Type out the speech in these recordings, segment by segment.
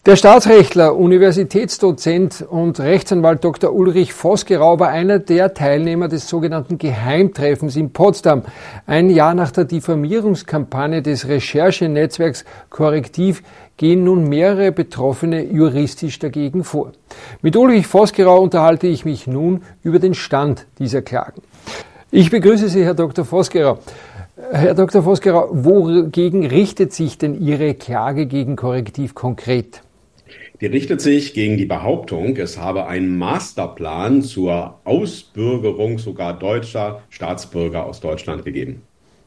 Der Staatsrechtler, Universitätsdozent und Rechtsanwalt Dr. Ulrich Vosgerau war einer der Teilnehmer des sogenannten Geheimtreffens in Potsdam. Ein Jahr nach der Diffamierungskampagne des Recherchenetzwerks Correctiv gehen nun mehrere Betroffene juristisch dagegen vor. Mit Ulrich Vosgerau unterhalte ich mich nun über den Stand dieser Klagen. Ich begrüße Sie, Herr Dr. Vosgerau. Herr Dr. Vosgerau, wogegen richtet sich denn Ihre Klage gegen Correctiv konkret? Die richtet sich gegen die Behauptung, es habe einen Masterplan zur Ausbürgerung sogar deutscher Staatsbürger aus Deutschland gegeben.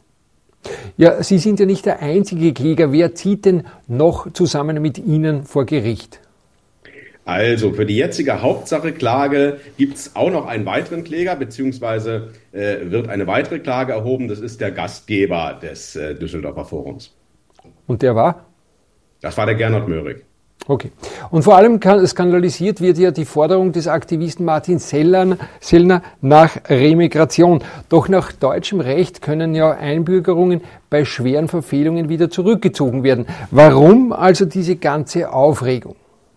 Ja, Sie sind ja nicht der einzige Kläger. Wer zieht denn noch zusammen mit Ihnen vor Gericht? Also für die jetzige Hauptsache-Klage gibt es auch noch einen weiteren Kläger, beziehungsweise wird eine weitere Klage erhoben. Das ist der Gastgeber des Düsseldorfer Forums. Und der war? Das war der Gernot Möhrig. Okay. Und vor allem skandalisiert wird ja die Forderung des Aktivisten Martin Sellner nach Remigration. Doch nach deutschem Recht können ja Einbürgerungen bei schweren Verfehlungen wieder zurückgezogen werden. Warum also diese ganze Aufregung?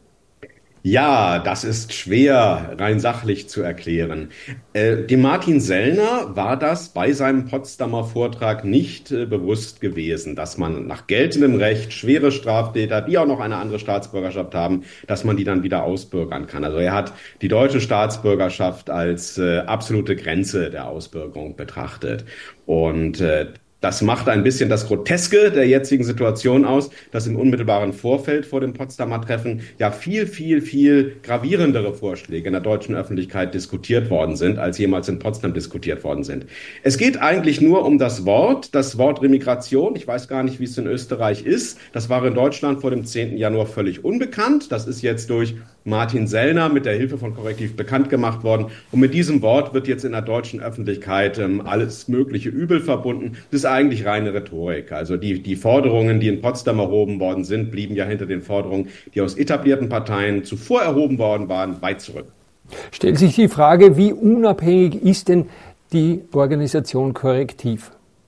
Ja, das ist schwer rein sachlich zu erklären. Dem Martin Sellner war das bei seinem Potsdamer Vortrag nicht bewusst gewesen, dass man nach geltendem Recht schwere Straftäter, die auch noch eine andere Staatsbürgerschaft haben, dass man die dann wieder ausbürgern kann. Also er hat die deutsche Staatsbürgerschaft als absolute Grenze der Ausbürgerung betrachtet. Und das macht ein bisschen das Groteske der jetzigen Situation aus, dass im unmittelbaren Vorfeld vor dem Potsdamer Treffen ja viel gravierendere Vorschläge in der deutschen Öffentlichkeit diskutiert worden sind, als jemals in Potsdam diskutiert worden sind. Es geht eigentlich nur um das Wort Remigration. Ich weiß gar nicht, wie es in Österreich ist. Das war in Deutschland vor dem 10. Januar völlig unbekannt. Das ist jetzt durch Martin Sellner mit der Hilfe von Correctiv bekannt gemacht worden. Und mit diesem Wort wird jetzt in der deutschen Öffentlichkeit alles mögliche Übel verbunden. Das ist eigentlich reine Rhetorik. Also die Forderungen, die in Potsdam erhoben worden sind, blieben ja hinter den Forderungen, die aus etablierten Parteien zuvor erhoben worden waren, weit zurück. Stellt sich die Frage, wie unabhängig ist denn die Organisation Correctiv?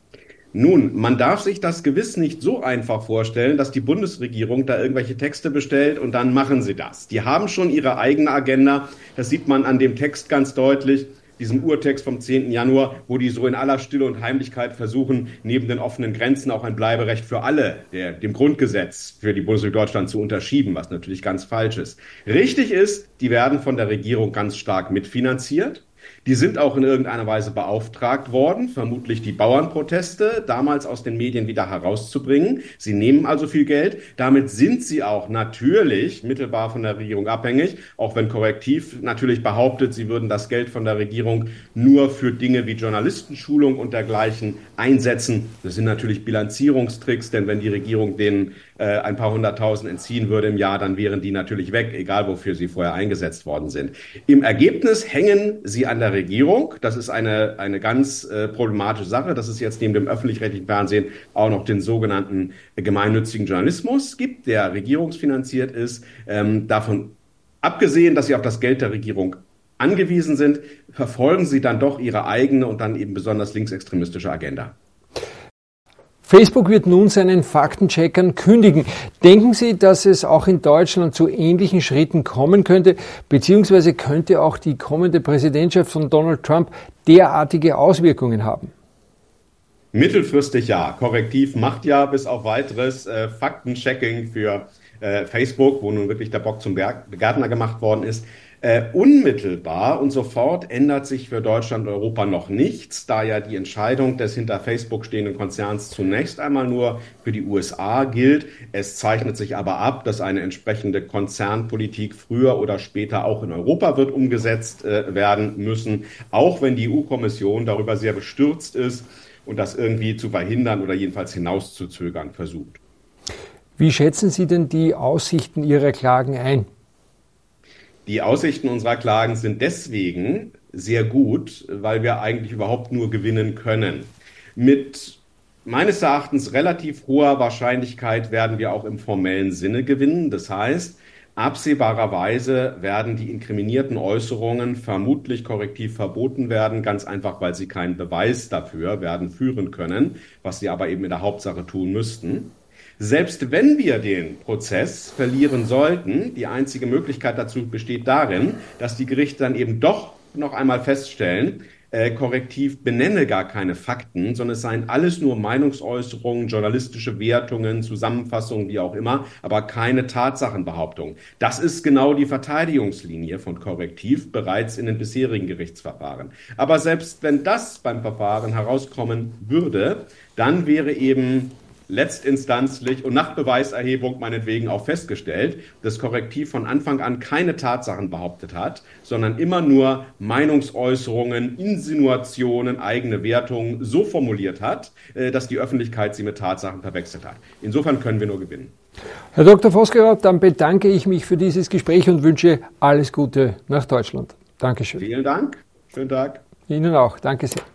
Nun, man darf sich das gewiss nicht so einfach vorstellen, dass die Bundesregierung da irgendwelche Texte bestellt und dann machen sie das. Die haben schon ihre eigene Agenda. Das sieht man an dem Text ganz deutlich, diesem Urtext vom 10. Januar, wo die so in aller Stille und Heimlichkeit versuchen, neben den offenen Grenzen auch ein Bleiberecht für alle, dem Grundgesetz für die Bundesrepublik Deutschland zu unterschieben, was natürlich ganz falsch ist. Richtig ist, die werden von der Regierung ganz stark mitfinanziert. Die sind auch in irgendeiner Weise beauftragt worden, vermutlich die Bauernproteste damals aus den Medien wieder herauszubringen. Sie nehmen also viel Geld. Damit sind sie auch natürlich mittelbar von der Regierung abhängig, auch wenn Correctiv natürlich behauptet, sie würden das Geld von der Regierung nur für Dinge wie Journalistenschulung und dergleichen einsetzen. Das sind natürlich Bilanzierungstricks, denn wenn die Regierung denen ein paar hunderttausend entziehen würde im Jahr, dann wären die natürlich weg, egal wofür sie vorher eingesetzt worden sind. Im Ergebnis hängen sie an der Regierung. Das ist eine ganz problematische Sache, dass es jetzt neben dem öffentlich-rechtlichen Fernsehen auch noch den sogenannten gemeinnützigen Journalismus gibt, der regierungsfinanziert ist. Davon abgesehen, dass sie auf das Geld der Regierung angewiesen sind, verfolgen sie dann doch ihre eigene und dann eben besonders linksextremistische Agenda. Facebook wird nun seinen Faktencheckern kündigen. Denken Sie, dass es auch in Deutschland zu ähnlichen Schritten kommen könnte, beziehungsweise könnte auch die kommende Präsidentschaft von Donald Trump derartige Auswirkungen haben? Mittelfristig ja. Correctiv macht ja bis auf weiteres Faktenchecking für Facebook, wo nun wirklich der Bock zum Gärtner gemacht worden ist. Unmittelbar und sofort ändert sich für Deutschland und Europa noch nichts, da ja die Entscheidung des hinter Facebook stehenden Konzerns zunächst einmal nur für die USA gilt. Es zeichnet sich aber ab, dass eine entsprechende Konzernpolitik früher oder später auch in Europa wird umgesetzt werden müssen, auch wenn die EU-Kommission darüber sehr bestürzt ist und das irgendwie zu verhindern oder jedenfalls hinauszuzögern versucht. Wie schätzen Sie denn die Aussichten Ihrer Klagen ein? Die Aussichten unserer Klagen sind deswegen sehr gut, weil wir eigentlich überhaupt nur gewinnen können. Mit meines Erachtens relativ hoher Wahrscheinlichkeit werden wir auch im formellen Sinne gewinnen. Das heißt, absehbarerweise werden die inkriminierten Äußerungen vermutlich Correctiv verboten werden, ganz einfach, weil sie keinen Beweis dafür werden führen können, was sie aber eben in der Hauptsache tun müssten. Selbst wenn wir den Prozess verlieren sollten, die einzige Möglichkeit dazu besteht darin, dass die Gerichte dann eben doch noch einmal feststellen, Korrektiv benenne gar keine Fakten, sondern es seien alles nur Meinungsäußerungen, journalistische Wertungen, Zusammenfassungen, wie auch immer, aber keine Tatsachenbehauptungen. Das ist genau die Verteidigungslinie von Korrektiv bereits in den bisherigen Gerichtsverfahren. Aber selbst wenn das beim Verfahren herauskommen würde, dann wäre eben letztinstanzlich und nach Beweiserhebung meinetwegen auch festgestellt, dass Korrektiv von Anfang an keine Tatsachen behauptet hat, sondern immer nur Meinungsäußerungen, Insinuationen, eigene Wertungen so formuliert hat, dass die Öffentlichkeit sie mit Tatsachen verwechselt hat. Insofern können wir nur gewinnen. Herr Dr. Vosgerau, dann bedanke ich mich für dieses Gespräch und wünsche alles Gute nach Deutschland. Dankeschön. Vielen Dank. Schönen Tag. Ihnen auch. Danke sehr.